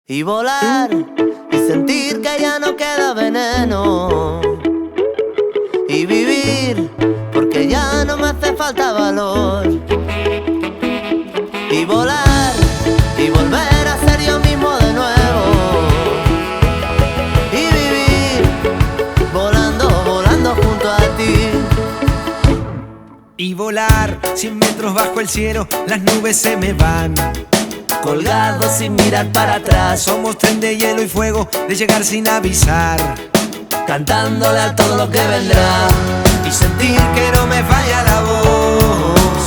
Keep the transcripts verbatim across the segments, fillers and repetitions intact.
Y volar y sentir que ya no queda veneno. Y vivir porque ya no me hace falta valor. Y volar y volver a ser yo mismo de nuevo. Y vivir volando, volando junto a ti. Y volar cien metros bajo el cielo, las nubes se me van. Colgados sin mirar para atrás, somos tren de hielo y fuego, de llegar sin avisar. Cantándole a todo lo que vendrá. Y sentir que no me falla la voz.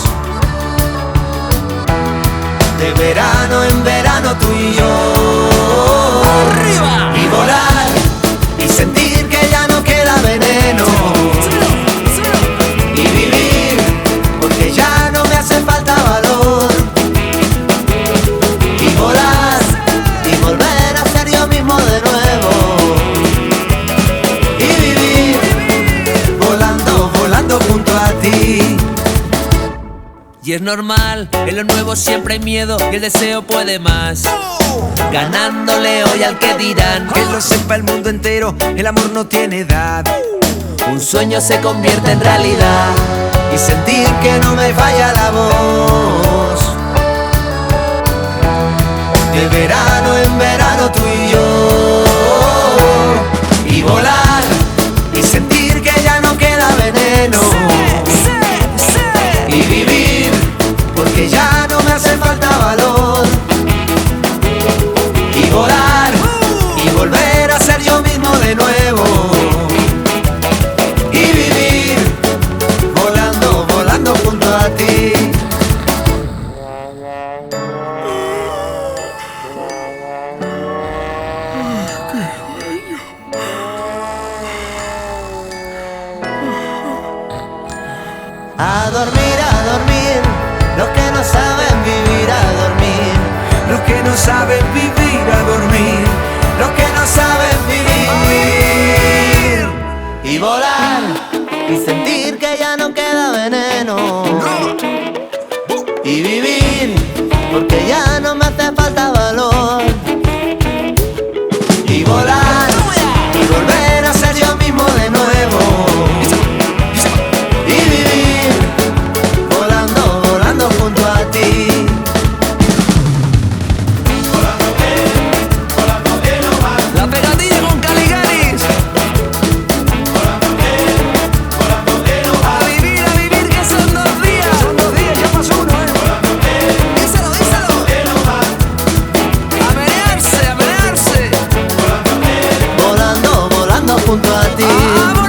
De verano en verano tú y yo. ¡Arriba! Y volar y sentir que ya no queda veneno. Y vivir porque ya no me hace falta valor. Y volar y volver a ser yo mismo de nuevo. Y vivir volando, volando junto a ti. Y es normal, en lo nuevo siempre hay miedo y el deseo puede más. Ganándole hoy al que dirán. Que lo sepa el mundo entero, el amor no tiene edad. Un sueño se convierte en realidad. Y sentir que no me falla la voz. De verano en verano tú y yo. Y volar y sentir que ya no queda veneno. Y vivir porque ya no me hace falta valor. Y volar y volver a ser yo mismo de nuevo. Y vivir volando, volando junto a ti. A dormir, a dormir, los que no saben vivir a dormir. Los que no saben vivir a dormir. Los que no saben vivir. Y volar y sentir que ya no queda veneno. Y vivir porque ya no me hace falta valor. Y volar y volver a ser yo mismo de nuevo. Y vivir volando, volando junto a ti. La pegadilla con Caligaris. A vivir, a vivir, que son dos días. Son dos días, ya pasó uno, ¿eh? Díselo, díselo. A menearse, a menearse. Volando, volando junto a ti.